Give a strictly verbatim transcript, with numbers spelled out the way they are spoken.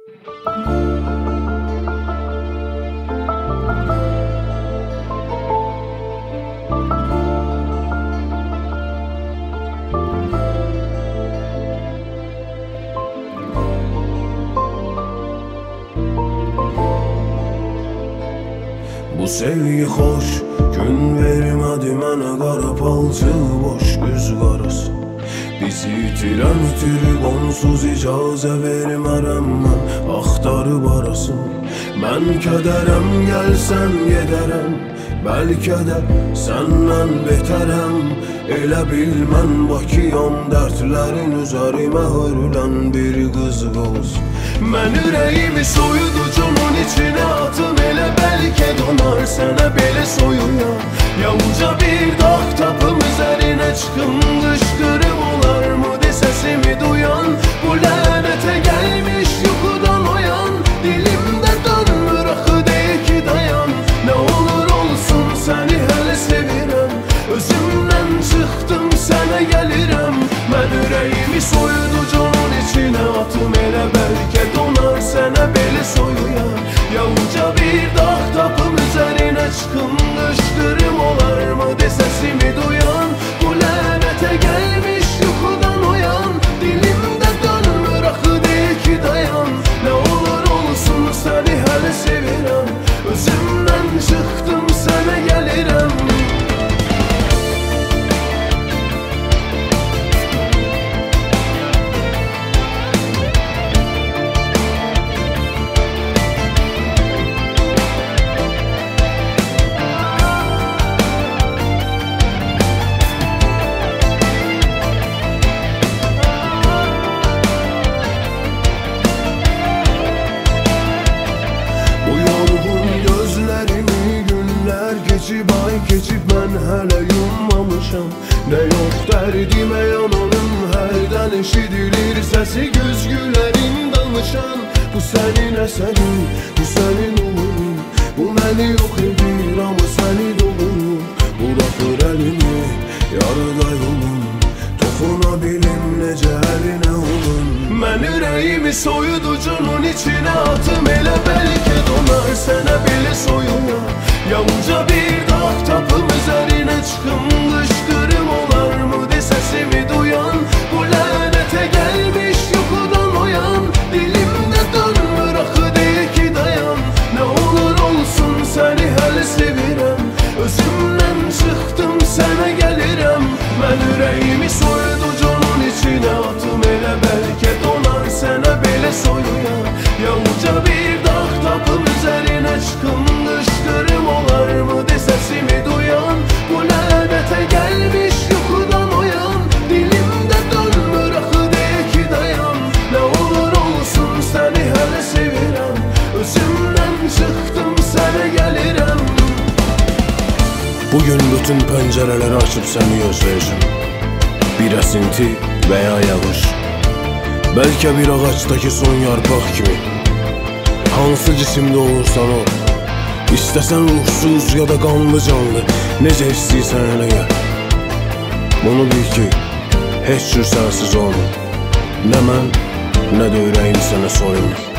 Bu sevgi xoş, gün vermədi mənə qara palçı boş üz qarası. Bizi itirən itirib onsuz icazə vermərəm mən, axtarıb arasın. Mən kədərəm, gəlsən gedərəm, bəlkə də səndən betərəm. Elə bil mən Bakıyam, dərdlərin üzərimə hörülən bir qız qız. Mən ürəyimi soyuducunun içinə atım, elə bəlkə donar sənə belə soyuya. Ya uca bir dağ tapım üzərinə çıxım, qışqırım olarmı de səsimi duyan. Bu lənətə gəlmiş yuxudan oyan, dilimdə dönmür axı deyir ki dayan. Nə olur olsun səni hələ sevirəm, özümdən çıxdım sənə gəlirəm. Mən ürəyimi soyuducunun içinə atım, elə bəlkə donar sənə belə soyuya. Ya uca bir dağ tapım üzərinə çıxım, qışqırım olarmı de səsimi duyan. Bu lənətə gəlmiş yuxudan oyan, dilimdə dönmür axı deyir ki dayan. Nə olur olsun səni hələ sevirəm, özümdən çıxdım sənə gəlirəm. Geçib ay keçib mən hələ yummamışam. Nə yox dərdimə yananım, hərdən eşidilir səsi güzgülərin danışan. Bu sənin əsərin, bu sənin uğurun, bu məni yox edir amma səni doğurur. Buraxır əlimi yarıda yolun, toxuna bilim necə əlinə olun. Mən ürəyimi soyuducunun içinə atım, elə bəlkə donar sənə belə soyuya. Ya uca bir dağ tapım üzərinə çıxım, qışqırım olarmı de səsimi duyan. Bu lənətə gəlmiş yuxudan oyan, dilimdə dönmür axı deyir ki dayan. Nə olur olsun səni hələ sevirəm, özümdən çıxdım sənə gəlirəm. Mən ürəyimi soyuducunun içinə atım, elə bəlkə donar sənə belə soyuya. Ya uca bir dağ tapım üzərinə çıxım, qışqırım olarmı de səsimi duyan. Bu lənətə gəlmiş yuxudan oyan, dilimdə dönmür axı deyir ki dayan. Nə olur olsun səni hələ sevirəm, özümdən çıxdım sənə gəlirəm. Bugün bütün pəncərələri açıb səni gözləyəcəm, bir əsinti və ya yağış, bəlkə bir ağacdakı son yarpaq kimi. Hansı cisimdə olursan ol, İstəsən ruhsuz ya da qanlı canlı, necə istəyirsən elə gəl. Bunu bil ki, heç cür sənsiz olmur, nə mən, nə də ürəyim sənə soyunur.